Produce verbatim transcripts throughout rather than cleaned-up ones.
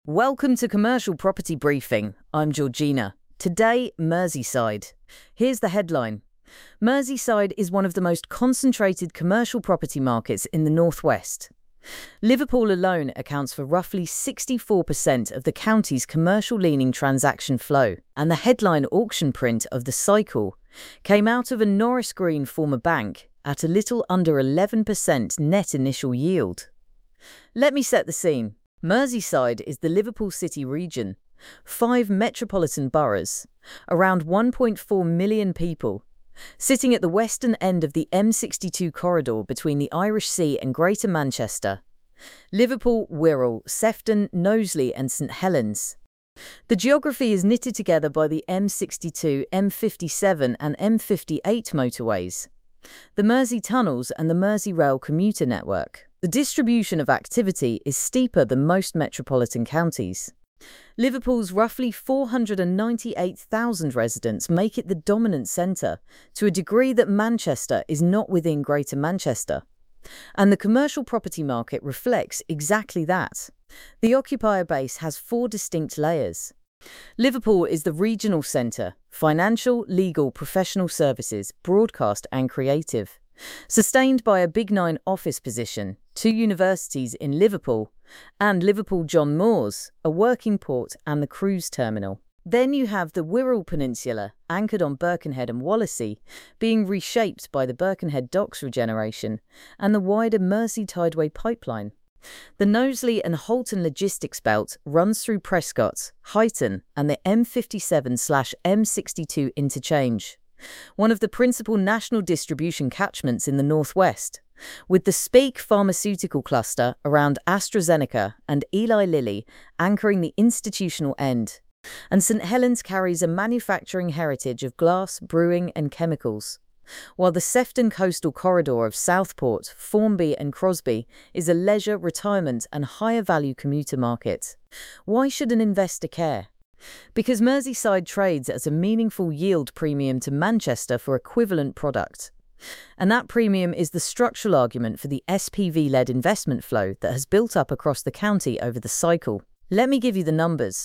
Welcome to Commercial Property Briefing. I'm Georgina. Today, Merseyside. Here's the headline. Merseyside is one of the most concentrated commercial property markets in the northwest. Liverpool alone accounts for roughly sixty-four percent of the county's commercial-leaning transaction flow, and the headline auction print of the cycle came out of a Norris Green former bank at a little under eleven percent net initial yield. Let me set the scene. Merseyside is the Liverpool City region, five metropolitan boroughs, around one point four million people, sitting at the western end of the M sixty-two corridor between the Irish Sea and Greater Manchester. Liverpool, Wirral, Sefton, Knowsley and St Helens. The geography is knitted together by the M sixty-two, M fifty-seven and M fifty-eight motorways, the Mersey tunnels and the Merseyrail commuter network. The distribution of activity is steeper than most metropolitan counties. Liverpool's roughly four hundred ninety-eight thousand residents make it the dominant centre, to a degree that Manchester is not within Greater Manchester. And the commercial property market reflects exactly that. The occupier base has four distinct layers. Liverpool is the regional centre: financial, legal, professional services, broadcast and creative. Sustained by a Big Nine office position, two universities in Liverpool, and Liverpool John Moores, a working port and the cruise terminal. Then you have the Wirral Peninsula, anchored on Birkenhead and Wallasey, being reshaped by the Birkenhead Docks regeneration and the wider Mersey Tideway pipeline. The Knowsley and Holton logistics belt runs through Prescott, Huyton and the M fifty-seven M sixty-two interchange, one of the principal national distribution catchments in the northwest, with the Speke pharmaceutical cluster around AstraZeneca and Eli Lilly anchoring the institutional end. And St Helens carries a manufacturing heritage of glass, brewing and chemicals, while the Sefton coastal corridor of Southport, Formby and Crosby is a leisure, retirement and higher value commuter market. Why should an investor care? Because Merseyside trades at a meaningful yield premium to Manchester for equivalent product. And that premium is the structural argument for the S P V-led investment flow that has built up across the county over the cycle. Let me give you the numbers.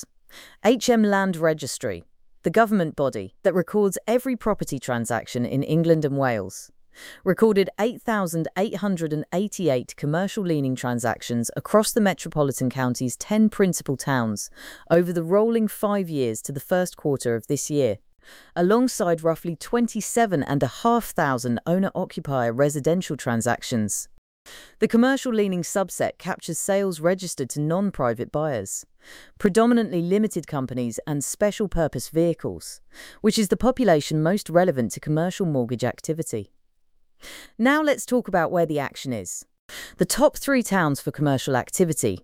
H M Land Registry, the government body that records every property transaction in England and Wales, recorded eight thousand eight hundred eighty-eight commercial-leaning transactions across the metropolitan county's ten principal towns over the rolling five years to the first quarter of this year, alongside roughly twenty-seven thousand five hundred owner-occupier residential transactions. The commercial-leaning subset captures sales registered to non-private buyers, predominantly limited companies and special-purpose vehicles, which is the population most relevant to commercial mortgage activity. Now let's talk about where the action is. The top three towns for commercial activity.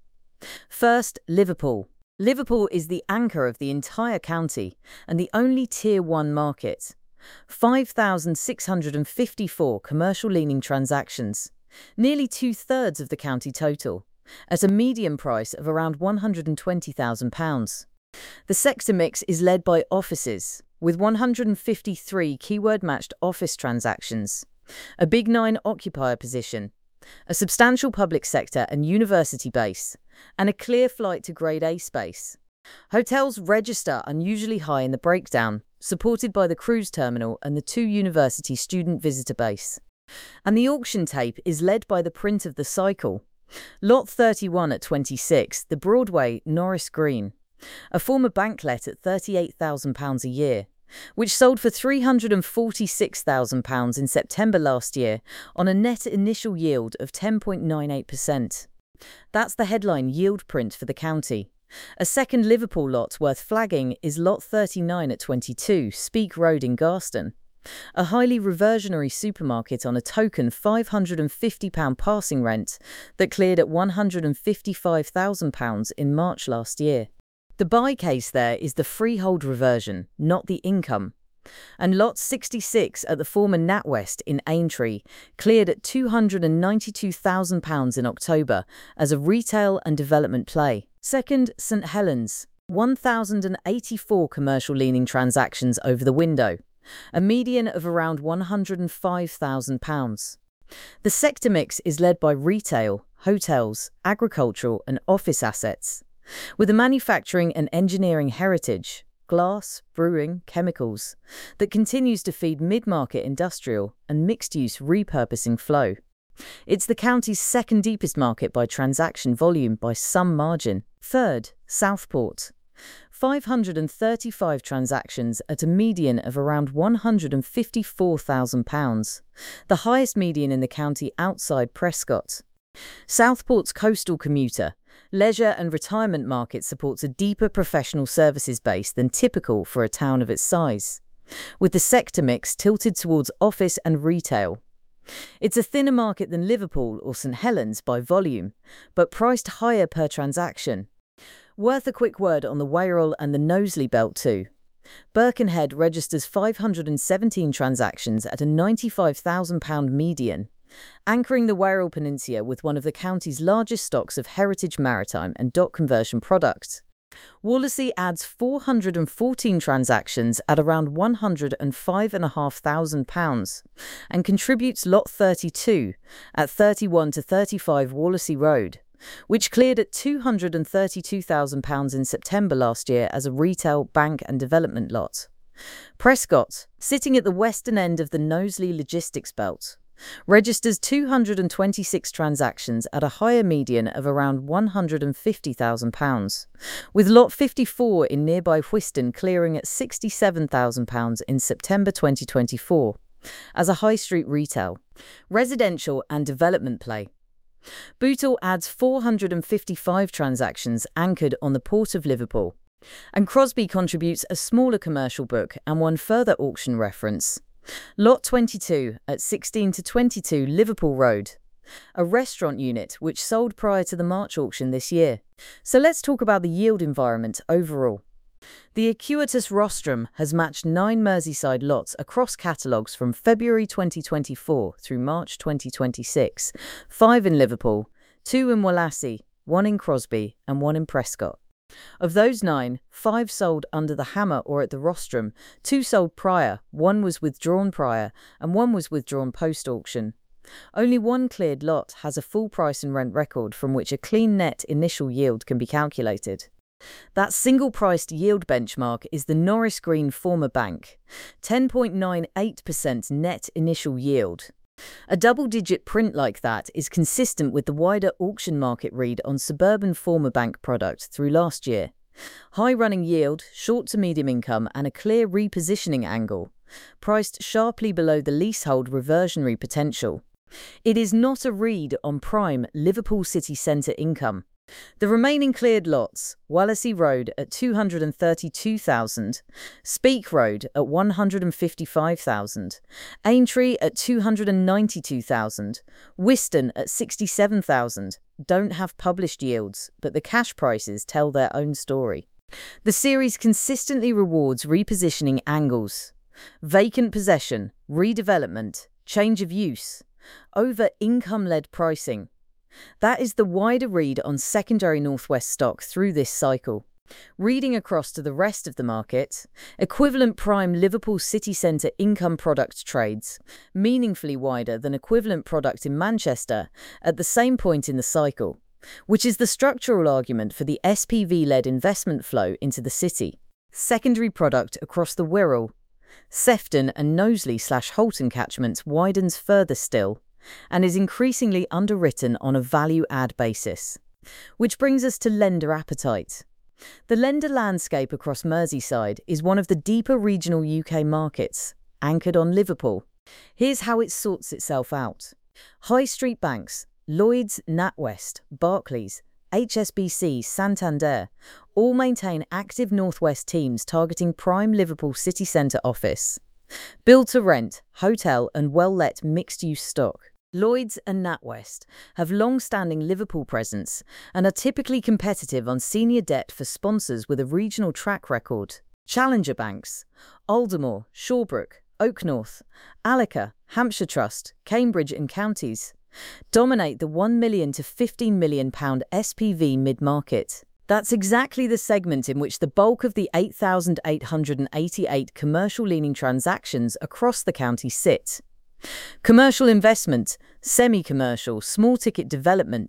First, Liverpool. Liverpool is the anchor of the entire county and the only Tier one market. five thousand six hundred fifty-four commercial-leaning transactions, nearly two-thirds of the county total, at a median price of around one hundred twenty thousand pounds. The sector mix is led by offices, with one hundred fifty-three keyword-matched office transactions, a Big Nine occupier position, a substantial public sector and university base, and a clear flight to Grade A space. Hotels register unusually high in the breakdown, supported by the cruise terminal and the two university student visitor base. And the auction tape is led by the print of the cycle. Lot thirty-one at twenty-six, the Broadway, Norris Green, a former banklet at thirty-eight thousand pounds a year, which sold for three hundred forty-six thousand pounds in September last year on a net initial yield of ten point nine eight percent. That's the headline yield print for the county. A second Liverpool lot worth flagging is Lot thirty-nine at twenty-two, Speke Road in Garston, a highly reversionary supermarket on a token five hundred fifty pounds passing rent that cleared at one hundred fifty-five thousand pounds in March last year. The buy case there is the freehold reversion, not the income. And Lot sixty-six at the former NatWest in Aintree cleared at two hundred ninety-two thousand pounds in October as a retail and development play. Second, St Helens, one thousand eighty-four commercial-leaning transactions over the window, a median of around one hundred five thousand pounds. The sector mix is led by retail, hotels, agricultural and office assets. with a manufacturing and engineering heritage, glass, brewing, chemicals, that continues to feed mid-market industrial and mixed-use repurposing flow. It's the county's second deepest market by transaction volume by some margin. Third, Southport. five hundred thirty-five transactions at a median of around one hundred fifty-four thousand pounds, the highest median in the county outside Prescott. Southport's coastal commuter, leisure and retirement market supports a deeper professional services base than typical for a town of its size, with the sector mix tilted towards office and retail. It's a thinner market than Liverpool or St Helens by volume, but priced higher per transaction. Worth a quick word on the Wirral and the Knowsley Belt too. Birkenhead registers five hundred seventeen transactions at a ninety-five thousand pounds median, anchoring the Wirral Peninsula with one of the county's largest stocks of heritage maritime and dock conversion products. Wallasey adds four hundred fourteen transactions at around one hundred five thousand five hundred pounds and contributes Lot thirty-two at thirty-one to thirty-five Wallasey Road, which cleared at two hundred thirty-two thousand pounds in September last year as a retail, bank and development lot. Prescott, sitting at the western end of the Knowsley Logistics Belt, registers two hundred twenty-six transactions at a higher median of around one hundred fifty thousand pounds, with Lot fifty-four in nearby Whiston clearing at sixty-seven thousand pounds in September twenty twenty-four, as a high street retail, residential and development play. Bootle adds four hundred fifty-five transactions anchored on the Port of Liverpool, and Crosby contributes a smaller commercial book and one further auction reference. Lot twenty-two at sixteen to twenty-two Liverpool Road, a restaurant unit which sold prior to the March auction this year. So let's talk about the yield environment overall. The Acuitas rostrum has matched nine Merseyside lots across catalogues from February twenty twenty-four through March twenty twenty-six, five in Liverpool, two in Wallasey, one in Crosby and one in Prescott. Of those nine, five sold under the hammer or at the rostrum, two sold prior, one was withdrawn prior, and one was withdrawn post-auction. Only one cleared lot has a full price and rent record from which a clean net initial yield can be calculated. That single-priced yield benchmark is the Norris Green Former Bank, ten point nine eight percent net initial yield. A double-digit print like that is consistent with the wider auction market read on suburban Former Bank product through last year. High running yield, short to medium income and a clear repositioning angle, priced sharply below the leasehold reversionary potential. It is not a read on prime Liverpool city centre income. The remaining cleared lots, Wallasey Road at two hundred thirty-two thousand, Speke Road at one hundred fifty-five thousand, Aintree at two hundred ninety-two thousand, Whiston at sixty-seven thousand, don't have published yields, but the cash prices tell their own story. The series consistently rewards repositioning angles, vacant possession, redevelopment, change of use, over income-led pricing. That is the wider read on secondary Northwest stock through this cycle. Reading across to the rest of the market, equivalent prime Liverpool city centre income product trades meaningfully wider than equivalent product in Manchester at the same point in the cycle, which is the structural argument for the S P V-led investment flow into the city. Secondary product across the Wirral, Sefton and Knowsley slash Holton catchments widens further still, and is increasingly underwritten on a value-add basis. Which brings us to lender appetite. The lender landscape across Merseyside is one of the deeper regional U K markets, anchored on Liverpool. Here's how it sorts itself out. High street banks, Lloyds, NatWest, Barclays, H S B C, Santander, all maintain active Northwest teams targeting prime Liverpool city centre office, build-to-rent, hotel and well-let mixed-use stock. Lloyds and NatWest have long-standing Liverpool presence and are typically competitive on senior debt for sponsors with a regional track record. Challenger banks, Aldermore, Shawbrook, Oaknorth, Allica, Hampshire Trust, Cambridge and Counties, dominate the one million to fifteen million pound S P V mid-market. That's exactly the segment in which the bulk of the eight thousand eight hundred eighty-eight commercial-leaning transactions across the county sit. Commercial investment, semi-commercial, small-ticket development,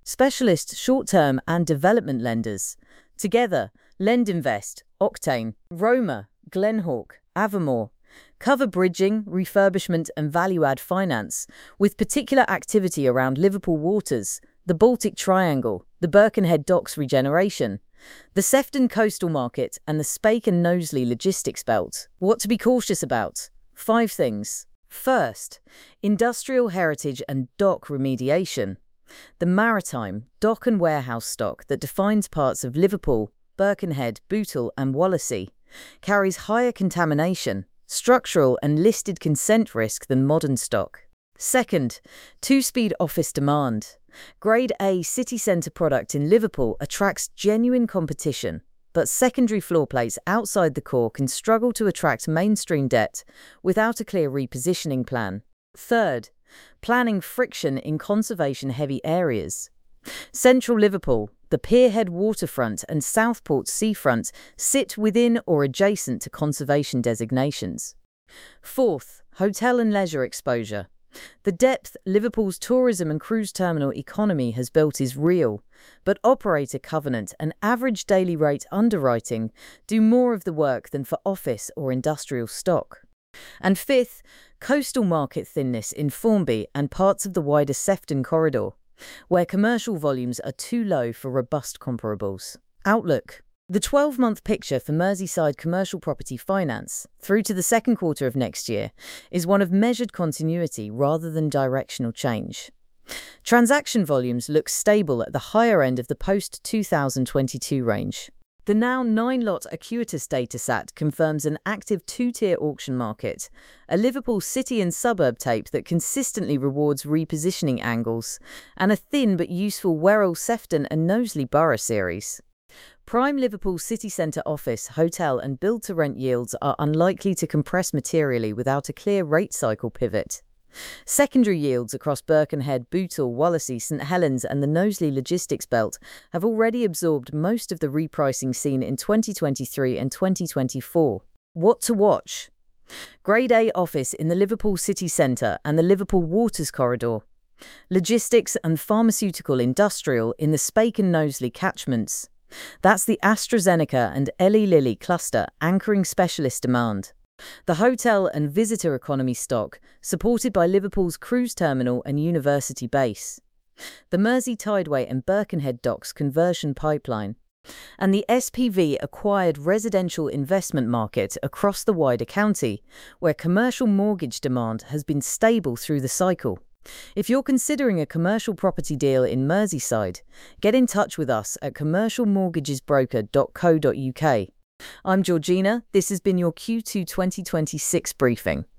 specialist short-term and development lenders. Together, LendInvest, Octane, Roma, Glenhawk, Avamore cover bridging, refurbishment and value-add finance, with particular activity around Liverpool Waters, the Baltic Triangle, the Birkenhead Docks regeneration, the Sefton coastal market and the Speke and Knowsley logistics belt. What to be cautious about? Five things. First, industrial heritage and dock remediation. The maritime, dock and warehouse stock that defines parts of Liverpool, Birkenhead, Bootle and Wallasey carries higher contamination, structural and listed consent risk than modern stock. Second, two-speed office demand. Grade A city centre product in Liverpool attracts genuine competition, but secondary floor plates outside the core can struggle to attract mainstream debt without a clear repositioning plan. Third, planning friction in conservation-heavy areas. Central Liverpool, the Pierhead waterfront and Southport seafront sit within or adjacent to conservation designations. Fourth, hotel and leisure exposure. The depth Liverpool's tourism and cruise terminal economy has built is real, but operator covenant and average daily rate underwriting do more of the work than for office or industrial stock. And fifth, coastal market thinness in Formby and parts of the wider Sefton corridor, where commercial volumes are too low for robust comparables. Outlook. The twelve-month picture for Merseyside commercial property finance through to the second quarter of next year is one of measured continuity rather than directional change. Transaction volumes look stable at the higher end of the post two thousand twenty-two range. The now nine-lot Acuitas datasat confirms an active two-tier auction market, a Liverpool city and suburb tape that consistently rewards repositioning angles, and a thin but useful Werrell, Sefton and Knowsley Borough series. Prime Liverpool city centre office, hotel and build-to-rent yields are unlikely to compress materially without a clear rate cycle pivot. Secondary yields across Birkenhead, Bootle, Wallasey, St Helens and the Knowsley logistics belt have already absorbed most of the repricing seen in twenty twenty-three and twenty twenty-four. What to watch? Grade A office in the Liverpool city centre and the Liverpool Waters corridor. Logistics and pharmaceutical industrial in the Speke and Knowsley catchments. That's the AstraZeneca and Eli Lilly cluster anchoring specialist demand. The hotel and visitor economy stock, supported by Liverpool's cruise terminal and university base. The Mersey Tideway and Birkenhead Docks conversion pipeline. And the S P V-acquired residential investment market across the wider county, where commercial mortgage demand has been stable through the cycle. If you're considering a commercial property deal in Merseyside, get in touch with us at commercial mortgages broker dot co dot U K. I'm Georgina. This has been your Q two twenty twenty-six briefing.